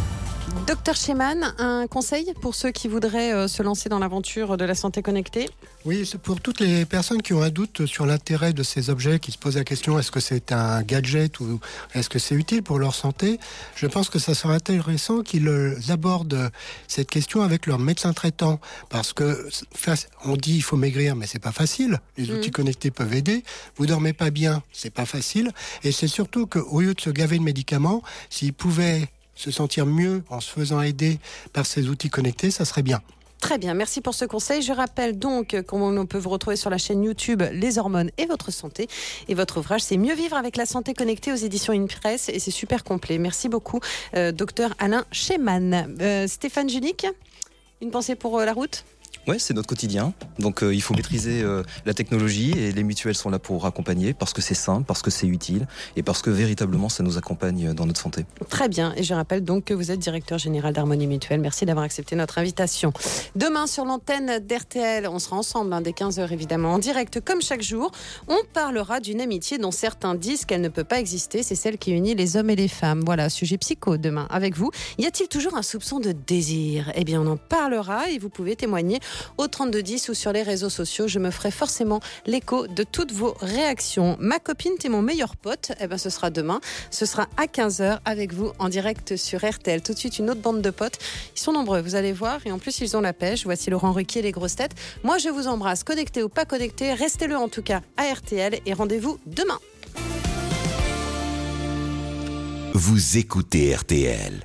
Speaker 3: Docteur Sheman, un conseil pour ceux qui voudraient euh, se lancer dans l'aventure de la santé connectée ?
Speaker 5: Oui, c'est pour toutes les personnes qui ont un doute sur l'intérêt de ces objets, qui se posent la question, est-ce que c'est un gadget ou est-ce que c'est utile pour leur santé ? Je pense que ça serait intéressant qu'ils abordent cette question avec leur médecin traitant, parce que on dit il faut maigrir, mais c'est pas facile. Les outils mmh. connectés peuvent aider. Vous dormez pas bien, c'est pas facile. Et c'est surtout qu'au lieu de se gaver de médicaments, s'ils pouvaient se sentir mieux en se faisant aider par ces outils connectés, ça serait bien.
Speaker 3: Très bien, merci pour ce conseil. Je rappelle donc qu'on peut vous retrouver sur la chaîne YouTube Les Hormones et Votre Santé. Et votre ouvrage, c'est Mieux vivre avec la santé connectée aux éditions InPress. Et c'est super complet. Merci beaucoup, euh, docteur Alain Sheman. Euh, Stéphane Junique, une pensée pour euh, la route ?
Speaker 6: Ouais, c'est notre quotidien. Donc euh, il faut maîtriser euh, la technologie et les mutuelles sont là pour accompagner parce que c'est simple, parce que c'est utile et parce que véritablement ça nous accompagne dans notre santé.
Speaker 3: Très bien. Et je rappelle donc que vous êtes directeur général d'Harmonie Mutuelle. Merci d'avoir accepté notre invitation. Demain sur l'antenne d'R T L, on sera ensemble hein, dès quinze heures évidemment en direct comme chaque jour. On parlera d'une amitié dont certains disent qu'elle ne peut pas exister. C'est celle qui unit les hommes et les femmes. Voilà, sujet psycho demain avec vous. Y a-t-il toujours un soupçon de désir ? Eh bien on en parlera et vous pouvez témoigner au trente-deux dix ou sur les réseaux sociaux. Je me ferai forcément l'écho de toutes vos réactions. Ma copine, t'es mon meilleur pote. Eh bien, ce sera demain. Ce sera à quinze heures avec vous en direct sur R T L. Tout de suite, une autre bande de potes. Ils sont nombreux, vous allez voir. Et en plus, ils ont la pêche. Voici Laurent Ruquier, les grosses têtes. Moi, je vous embrasse. Connecté ou pas connecté, restez-le en tout cas à R T L et rendez-vous demain.
Speaker 1: Vous écoutez R T L.